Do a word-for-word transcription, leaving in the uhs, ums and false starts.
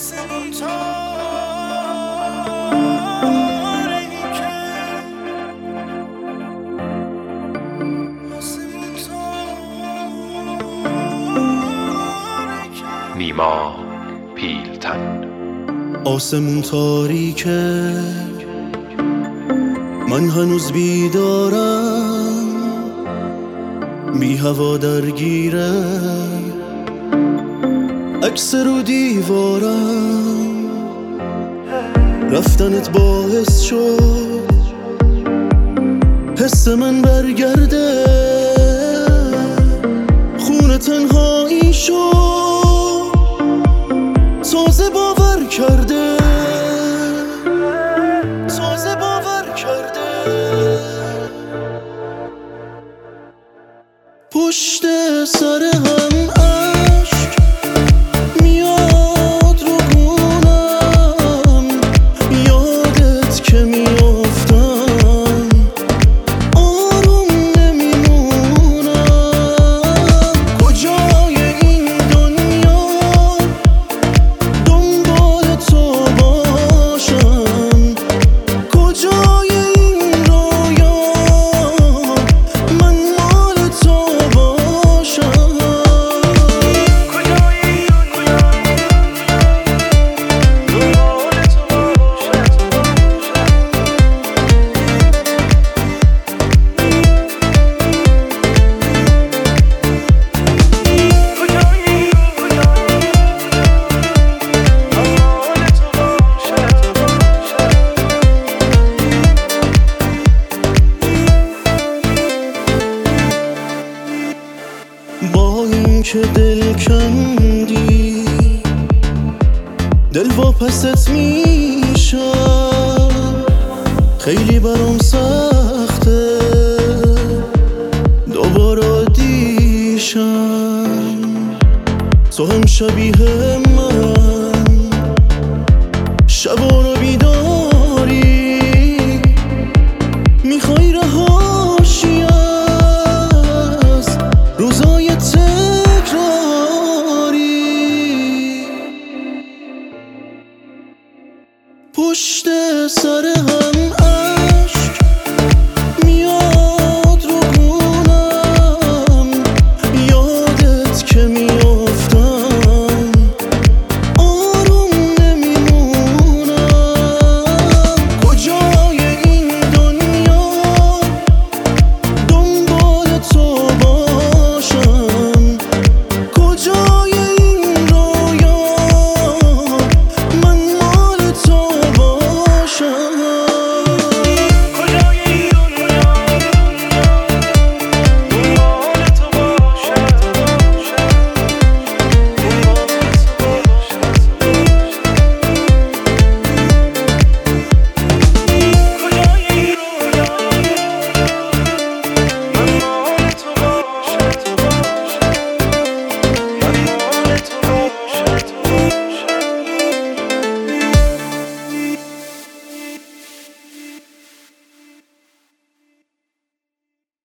آسمون تاریکه، آسمون تاریکه. نیما پیلتن. آسمون تاریکه، من هنوز بیدارم، بی هوا درگیره عکس رو دیوارم. رفتنت باعث شد حس من برگرده، خون تنهایی شد تازه باور کرده، تازه باور کرده. پشت سر هم عشق میاد رو گونم، یادت که میافتم آروم نمیمونم. کجای این دنیا دنبال تو باشم، کجای این رویا من مال تو باشم. کجای این دنیا دنبال تو باشم، کجای این دنیا دنبال تو باشم. با این که دل کندی دل واپست میشم، خیلی برام سخته دوباره عادیشم. تو هم شبیه من شبا رو بیداری، میخوای رهاشی از روزای تکراری. پشت سر هم عشق میاد رو گونم، یادت که میافتم آروم نمیمونم. کجای این دنیا دنبال تو باشم، کجای این رویا من مال تو باشم. کجای این دنیا دنبال تو باشم، دنبال تو باشم. کجای این رویا من مال تو باشم، من مال تو باشم.